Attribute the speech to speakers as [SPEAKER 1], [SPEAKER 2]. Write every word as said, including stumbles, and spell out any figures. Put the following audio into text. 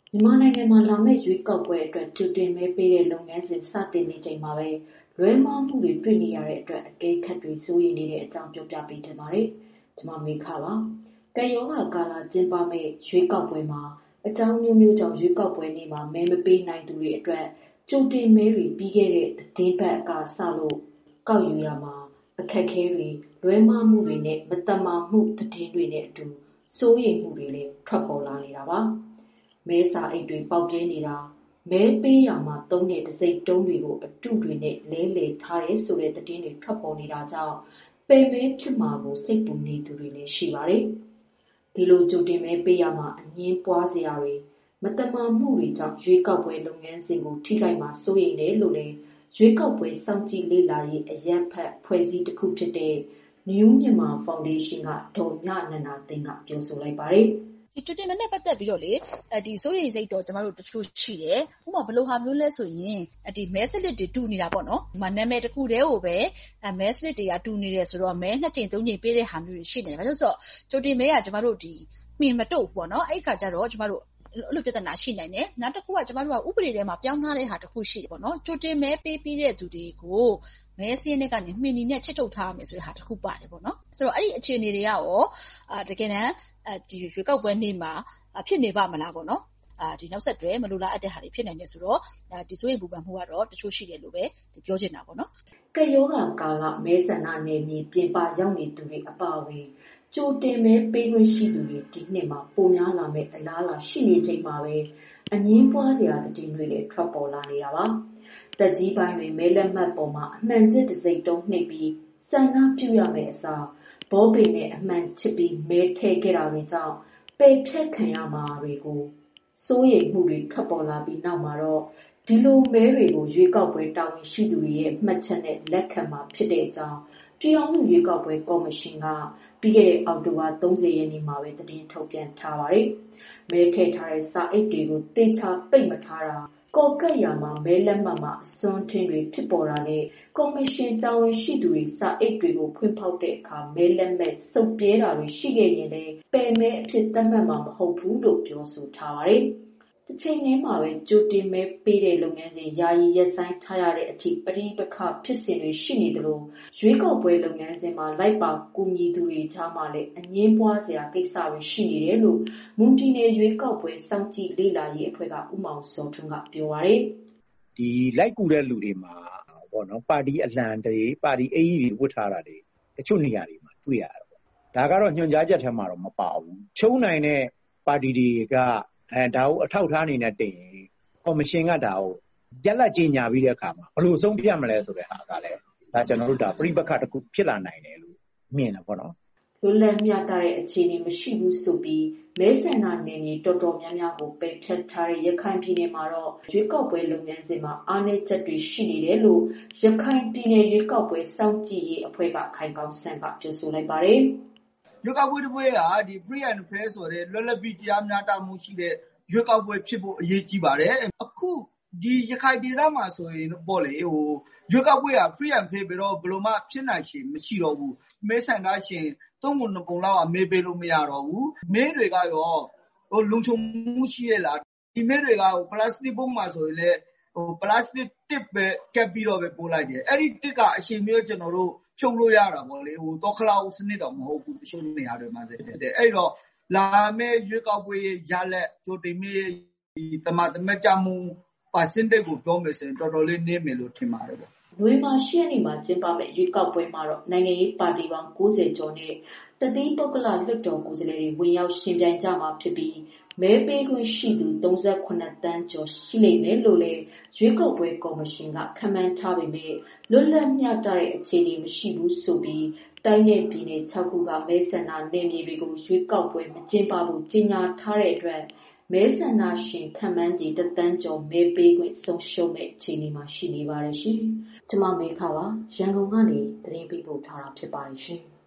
[SPEAKER 1] မြန်မာနိုင်ငံမှာလာမယ့်ရွေးကောက်ပွဲအတွက်ကြိုတင်မဲပေးတဲ့လုပ်ငန်းစဉ်စတင်နေချိန်မှာပဲလွဲမှားမှုတွေတွေ့နေရတဲ့အတွက်အကဲခတ်တွေစိုးရိမ်နေတဲ့အကြောင်းပြောပြပေးချင်ပါတယ်။ကျွန်မမေခပါ။ကံရောဂါကာလကျင်းပမဲ့ရွေးကောက်ပွဲမှာအကြောင်းမျိုးမျိုးကြောင့်ရွေးကောက်ပွဲနေ့မှာမဲမပေးနိုင်သူတွေအတွက်ကြိုတင်မဲတွေပြီးခဲ့တဲ့သတင်းပတ်အကစလို့ကောက်ယူရမှာအခက်အခဲတွေလွဲမှားမှုတွေနဲ့မတမာမှုသတင်းတွေနဲ့အတူစိုးရိမ်မှုတွေလည်းထွက်ပေါ်လာနေတာပါ။မဲစာအိတ်တွေပေါက်ပြဲနေတာမဲပေးရမှာသုံးတဲ့တစိမ့်တုံးတွေကိုအတုတွေနဲ့လဲလှယ်ထားရဲဆိုတဲ့သတင်းတွေထွက်ပေါ်နေတာကြောင့်ပယ်မဲဖြစ်မှာကိုစိတ်ပူနေသူတွေလည်းရှိပါတယ်။ဒီလိုကြိုတင်မဲပေးရမှာအငင်းပွားစရာတွေမတမာမှုတွေကြောင့်ရွေးကောက်ပွဲလုပ်ငန်းစဉ်ကိုထိခိုက်မှာစိုးရိမ်တယ်လို့လည်းရွေးကောက်ပွဲစောင့်ကြည့်လေ့လာရေးအရက်ဖက်ဖွဲ့စည်းတစ်ခုဖြစ်တဲ့ New Myanmar Foundation ကဒေါ်မြနန္ဒာသိန်းကပြောဆိုလိုက်ပါတယ်။
[SPEAKER 2] ဒီကြိုတင်မဲနဲ့ပတ်သက်ပြီးတော့လေဒီစိုးရိမ်စိတ်တော့ကျမတို့တချို့ရှိတယ်။ဥပမာဘယ်လိုဟာမျိုးလဲဆိုရင်ဒီမဲစလစ်တွေတူနေတာပေါ့နော်။ဒီမှာနာမည်တစ်ခုတည်းကိုပဲမဲစလစ်တွေကတူနေတယ်ဆိုတော့မဲနှစ်ချိန်သုံးချိန်ပေးတဲ့ဟာမျိုးတွေရှိနေတယ်။ဘာလို့ဆိုတော့ကြိုတင်မဲကကျမတို့ဒီမှင်မတုတ်ပေါ့နော်။အဲ့ခါကျတော့ကျမတို့အဲ့လိုပြဿနာရှိနိုင်တယ်။နောက်တစ်ခုကကျမတို့ကဥပဒေထဲမှာပြောင်းထားတဲ့ဟာတစ်ခုရှိတယ်ပေါ့နော်။ကြိုတင်မဲပေးပြီးတဲ့သူတွေကိုမဲစင်းတွေကနေမှင်နီနဲ့ချစ်ထုတ်ထားရမယ်ဆိုတဲ့ဟာတစ်ခုပါတယ်ပေါ့နော်။ဆိုတော့အဲ့ဒီအခြေအနေတွေကရောအာတကယ်တမ်းဒီရွေးကောက်ပွဲနေ့မှာဖြစ်နေပါမလားပေါ့နော်။အာဒီနောက်ဆက်တွဲမလိုလားအပ်တဲ့ဟာတွေဖြစ်နိုင်တယ်ဆိုတော့ဒီစိုးရိမ်ပူပန်မှုကတော့တချို့ရှိတယ်လို့ပဲပြောချင်တာပေါ့နော်
[SPEAKER 1] ။ကယောဂကာလမဲဆန္ဒနယ်မြေပြင်ပရောက်နေသူတွေအပါအဝင်ကြိုတင်မဲပေးခွင့်ရှိသူတွေဒီနှစ်မှာပုံများလာမဲ့အလားအလာရှိနေချိန်မှာပဲအငင်းပွားစရာသတင်းတွေလည်းထွက်ပေါ်လာနေတာပါ။တက်ကြီးပိုင်းတွေမဲလက်မှတ်ပေါ်မှာအမှန်ကျစ်တစ်စိတ်တုံးနှိပ်ပြီးစံနာပြုရမယ့်အစားဘောပေနဲ့အမှန်ချစ်ပြီးမဲထည့်ခဲ့တာတွေကြောင့်ပယ်ဖြတ်ခံရမှာတွေကိုစိုးရိမ်မှုတွေထွက်ပေါ်လာပြီးနောက်မှာတော့ဒီလိုမဲတွေကိုရွေးကောက်ပွဲတာဝန်ရှိသူတွေရဲ့မှတ်ချက်နဲ့လက်ခံမှာဖြစ်တဲ့အကြောင်းပြည်အောင်စုရွေးကောက်ပွဲကော်မရှင်ကပြီးခဲ့တဲ့အောက်တိုဘာသုံးဆယ်ရက်နေ့မှာပဲသတင်းထုတ်ပြန်ထားပါတယ်။မဲထည့်ထားတဲ့စာအိတ်တွေကိုတေချာပိတ်မထားတာကော်ကတ်ရမှာမဲလက်မှတ်မှာအစွန်းထင်းတွေဖြစ်ပေါ်တာနဲ့ကော်မရှင်တာဝန်ရှိသူတွေစာအိတ်တွေကိုဖွင့်ဖောက်တဲ့အခါမဲလက်မှတ်စုပ်ပြဲတာတွေရှိခဲ့ရင်လည်းပယ်မဲအဖြစ်သတ်မှတ်မှာမဟုတ်ဘူးလို့ပြောဆိုထားပါတယ်။တစ်ချိန်တည်းမှာပဲကြိုတင်မဲပေးတဲ့လုပ်ငန်းစဉ်ယာယီရပ်ဆိုင်းထားရတဲ့အထိပရိပခဖြစ်စဉ်တွေရှိနေသလိုရွေးကောက်ပွဲလုပ်ငန်းစဉ်မှာလိုက်ပါကူညီသူတွေကြားမှာလည်းအငင်းပွားစရာကိစ္စတွေရှိနေတယ်လို့မွန်ပြည်နယ်ရွေးကောက်ပွဲစောင့်ကြည့်လေ့လာရေးအဖွဲ့ကဦးမောင်စောထွန်းကပြောပါတယ်
[SPEAKER 3] ။ဒီလိုက်ကူတဲ့လူတွေမှာပေါ့နော်ပါတီအလံတွေပါတီအေးကြီးတွေဝတ်ထားတာတွေတချို့နေရာတွေမှာတွေ့ရတယ်ပေါ့။ဒါကတော့ညွှန်ကြားချက်ထဲမှာတော့မပါဘူး။ချုံနိုင်တဲ့ပါတီတွေကအဲဒါကိုအထောက်ထားအနေနဲ့တင်ရင်ကော်မရှင်ကဒါကိုရက်လက်ကြီးညာပြီးတဲ့အခါမှာဘယ်လိုဆုံးဖြတ်မလဲဆိုတဲ့ဟာကလည်းဒါကျွန်တော်တို့ဒါပြိပခတစ်ခုဖြစ်လာနိုင်တယ်လို့မြင်တယ်ပေါ့နော်
[SPEAKER 1] လွတ်လပ်မျှတတဲ့အခြေအနေမရှိဘူးဆိုပြီးမဲဆန္ဒနယ်မြေတော်တော်များများကိုပယ်ဖြတ်ထားတဲ့ရခိုင်ပြည်နယ်မှာတော့ရွေးကောက်ပွဲလုပ်ငန်းစဉ်မှာအားနည်းချက်တွေရှိနေတယ်လို့ရခိုင်ပြည်နယ်ရွေးကောက်ပွဲစောင့်ကြည့်ရေးအဖွဲ့ကခိုင်ကောင်းစံကပြောဆိုလိုက်ပါတယ်
[SPEAKER 4] ရွေးကောက်ပွဲတစ်ပွဲကဒီ free and fair ဆိုတဲ့လွတ်လပ်ပြီးတရားမျှတမှုရှိတဲ့ရွေးကောက်ပွဲဖြစ်ဖို့အရေးကြီးပါတယ်အခုဒီရခိုင်ဒေသမှာဆိုရင်ပေါ့လေဟိုရွေးကောက်ပွဲက free and fair ပြီးတော့ဘယ်လိုမှဖြစ်နိုင်ရှင်မရှိတော့ဘူးမဲဆန္ဒရှင်သုံးပုံနှစ်ပုံလောက်ကမဲပေးလို့မရတော့ဘူးမဲတွေကရောဟိုလုံခြုံမှုရှိရလားဒီမဲတွေကဟိုပလတ်စတစ်ပုံမှာဆိုရင်လေဟိုပလတ်စတစ်တစ်ပဲကပ်ပြီးတော့ပဲပို့လိုက်တယ်အဲ့ဒီတစ်ကအချိန်မျိုးကျွန်တော်တို့ဖြုံလို့ရတာပေါ့လေဟိုတော့ခလောက်စနစ်တော့မဟုတ်ဘူးတချို့နေရာတွေမှာဖြစ်တယ်အဲ့တော့လာမဲရွေးကောက်ပွဲရလက်ကြိုတင်မဲဒီတမတမကြမှု percentage ကိုပြောမယ်ဆိုရင်တော်တော်လေးနည်းမယ်လို့ထင်ပါတယ်ပေါ့
[SPEAKER 1] ။နိုဝင်ဘာရှစ်ရက်နေ့မှာကျင်းပမယ့်ရွေးကောက်ပွဲမှာတော့နိုင်ငံရေးပါတီပေါင်းကိုးဆယ်ကျော်နဲ့တသီးပုဂ္ဂလလွှတ်တော်ကိုယ်စားလှယ်တွေဝင်ရောက်ရှင်ပြိုင်ကြမှာဖြစ်ပြီးမဲပေးခွင့်ရှိသူသုံးဆယ့်ခုနှစ်တန်းကျော်ရှိလိမ့်မယ်လို့လည်းရွေးကောက်ပွဲကော်မရှင်ကခန့်မှန်းထားပေမဲ့လွတ်လပ်မျှတတဲ့အခြေအနေမရှိဘူးဆိုပြီးတိုင်းနယ်ပြည်နယ်ခြောက်ခုကမဲဆန္ဒနယ်မြေတွေကိုရွေးကောက်ပွဲမကျင်းပဘူးကြေညာထားတဲ့အတွက်မဲဆန္ဒရှင်ခန့်မှန်းကြီးတသန်းကျော်မဲပေးခွင့်ဆုံးရှုံးမဲ့အခြေအနေမှာရှိနေပါတယ်ရှင်။ကျွန်မမေခပါရန်ကုန်ကနေသတင်းပေးပို့ထားတာဖြစ်ပါတယ်ရှင်။